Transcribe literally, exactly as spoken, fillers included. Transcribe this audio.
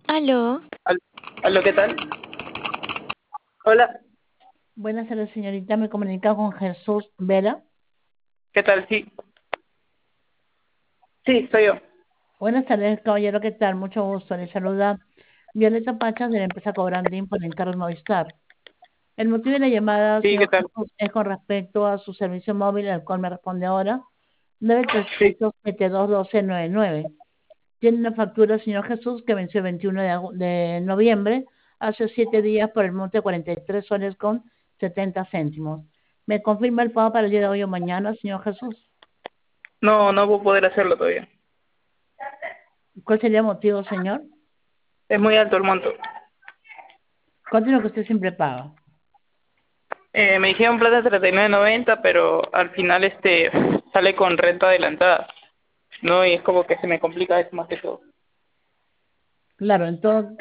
Aló, Al- Aló, ¿qué tal? Hola, Buenas tardes, señorita. Me comunica con Jesús Vera. ¿qué tal? Sí, sí, soy yo. Buenas tardes, caballero. ¿Qué tal? Mucho gusto. Le saluda Violeta Pachas de la empresa Cobrandín por encargo Movistar. El motivo de la llamada, Sí, ¿qué señor tal? Jesús, es con respecto a su servicio móvil, al cual me responde ahora, nueve tres Sí, ocho siete dos uno dos nueve nueve. Tiene una factura, señor Jesús, que venció el veintiuno de, agu- de noviembre, hace siete días, por el monte de cuarenta y tres soles con setenta céntimos. ¿Me confirma el pago para el día de hoy o mañana, señor Jesús? no, no voy a poder hacerlo todavía. ¿Cuál sería el motivo, señor? Es muy alto el monto. ¿Cuánto es lo que usted siempre paga? Eh, me dijeron plata treinta y nueve noventa, pero al final este sale con renta adelantada, ¿no? Y es como que se me complica eso más que todo. Claro, en todo